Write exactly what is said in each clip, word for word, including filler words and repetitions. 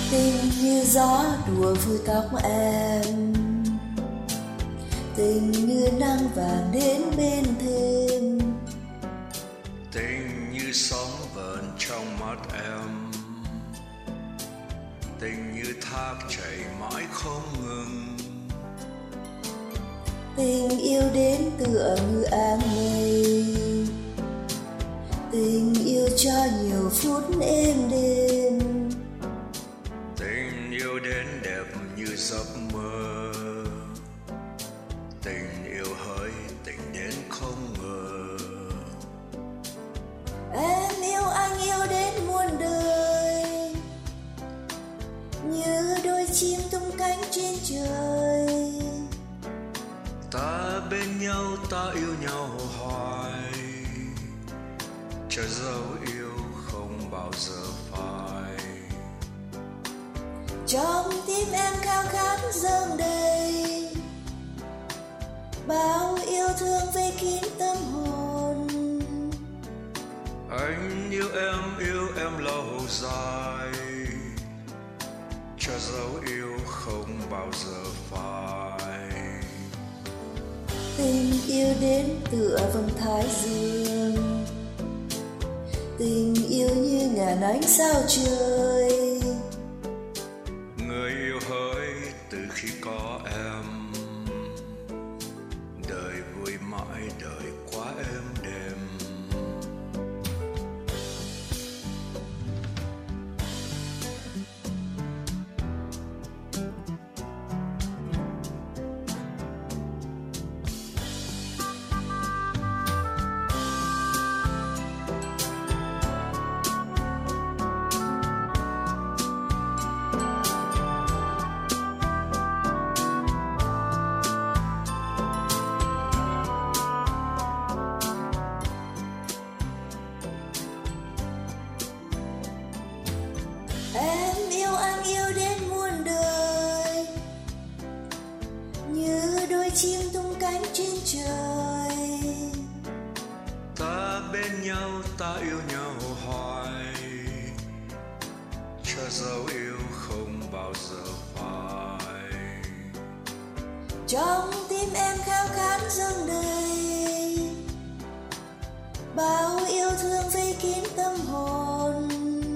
Tình như gió đùa vui tóc em, tình như nắng vàng đến bên thêm. Tình như sóng vờn trong mắt em, tình như thác chảy mãi không ngừng. Tình yêu đến tựa như áng mây, tình yêu cho nhiều phút êm đêm. Tình yêu đến đẹp như giấc mơ, tình yêu hỡi tình đến không ngờ. Em yêu anh yêu đến muôn đời, như đôi chim tung cánh trên trời. Ta bên nhau ta yêu nhau hoài, chờ dấu yêu không bao giờ phai. Trong tim em khao khát dâng đầy, bao yêu thương vây kín tâm hồn. Anh yêu em yêu em lâu dài, cho dấu yêu không bao giờ phai. Tình yêu đến tựa vầng thái dương, tình yêu như ngàn ánh sao trời. Người yêu hỡi từ khi có em, đời vui mãi đời quá êm đềm. Em yêu anh yêu đến muôn đời, như đôi chim tung cánh trên trời. Ta bên nhau ta yêu nhau hoài, cho dấu yêu không bao giờ phai. Trong tim em khao khát dâng đầy, bao yêu thương vây kín tâm hồn.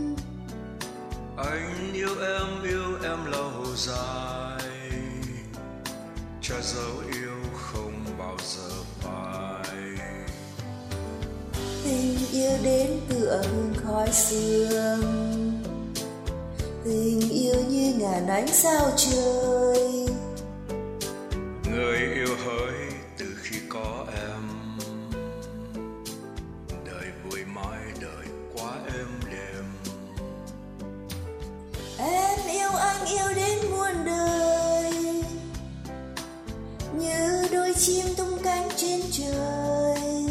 Anh yêu em yêu em lâu dài, cho dấu yêu không bao giờ phai. Tình yêu đến tựa hương khói sương, tình yêu như ngàn ánh sao trời. Người yêu hỡi từ khi có em, đời vui mãi đời quá êm đềm. Em yêu anh yêu đến muôn đời, như đôi chim tung cánh trên trời.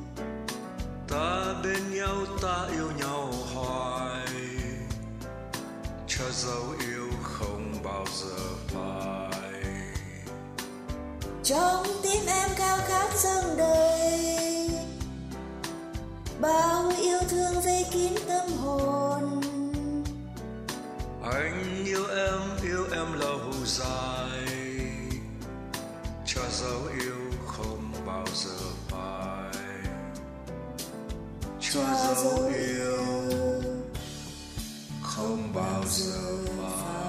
Ta bên nhau ta yêu nhau hoài, cho dấu yêu không bao giờ phai. Trong tim em khao khát dâng đầy, bao yêu thương vây kín tâm hồn. Anh yêu em yêu em lâu dài, cho dấu yêu không bao giờ phai. Cho dấu yêu không bao giờ phai.